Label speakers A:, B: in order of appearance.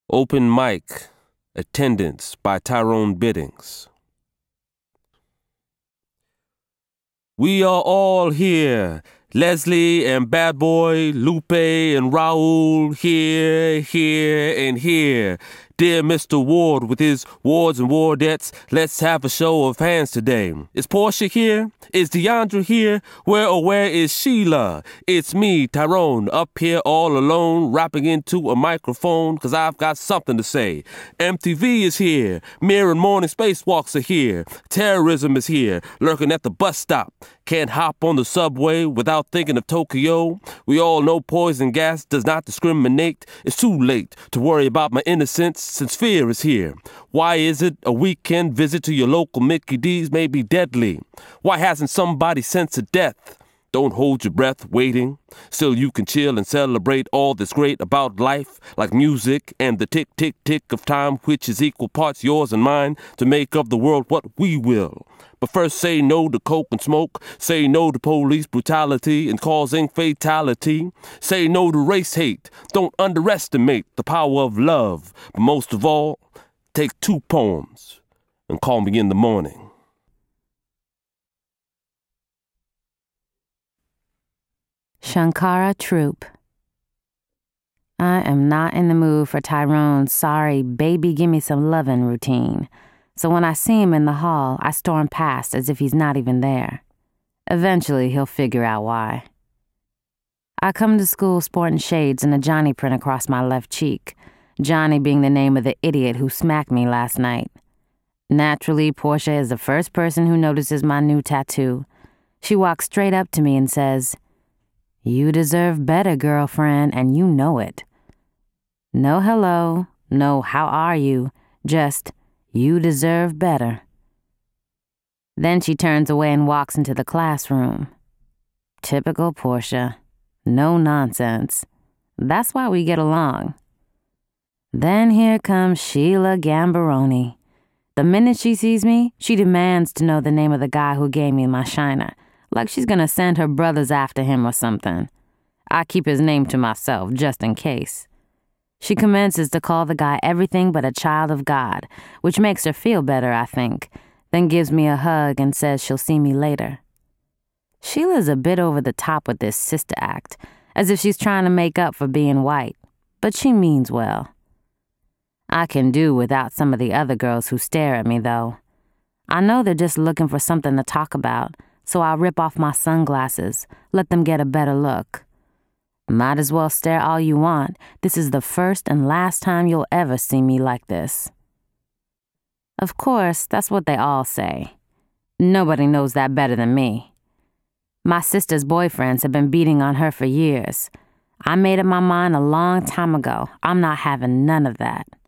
A: Open mic, attendance by Tyrone Biddings. We are all here. Leslie and Bad Boy, Lupe and Raul, here, and here. Dear Mr. Ward with his wards and wardettes, let's have a show of hands today. Is Portia here? Is Deandra here? Where is Sheila? It's me, Tyrone, up here all alone, rapping into a microphone, 'cause I've got something to say. MTV is here. Mirror and Morning Spacewalks are here. Terrorism is here, lurking at the bus stop. Can't hop on the subway without thinking of Tokyo. We all know poison gas does not discriminate. It's too late to worry about my innocence since fear is here. Why is it a weekend visit to your local Mickey D's may be deadly? Why hasn't somebody sensed death? Don't hold your breath waiting. Still you can chill and celebrate all that's great about life, like music and the tick, tick, tick of time, which is equal parts yours and mine, to make of the world what we will. But first say no to coke and smoke. Say no to police brutality and causing fatality. Say no to race hate. Don't underestimate the power of love. But most of all, take 2 poems and call me in the morning.
B: Shankara Troop. I am not in the mood for Tyrone's sorry, baby give me some lovin' routine. So when I see him in the hall, I storm past as if he's not even there. Eventually, he'll figure out why. I come to school sporting shades and a Johnny print across my left cheek, Johnny being the name of the idiot who smacked me last night. Naturally, Portia is the first person who notices my new tattoo. She walks straight up to me and says, "You deserve better, girlfriend, and you know it." No hello, no how are you, just you deserve better. Then she turns away and walks into the classroom. Typical Portia. No nonsense. That's why we get along. Then here comes Sheila Gambaroni. The minute she sees me, she demands to know the name of the guy who gave me my shiner, like she's gonna send her brothers after him or something. I keep his name to myself, just in case. She commences to call the guy everything but a child of God, which makes her feel better, I think, then gives me a hug and says she'll see me later. Sheila's a bit over the top with this sister act, as if she's trying to make up for being white, but she means well. I can do without some of the other girls who stare at me, though. I know they're just looking for something to talk about, so I'll rip off my sunglasses, let them get a better look. Might as well stare all you want. This is the first and last time you'll ever see me like this. Of course, that's what they all say. Nobody knows that better than me. My sister's boyfriends have been beating on her for years. I made up my mind a long time ago. I'm not having none of that.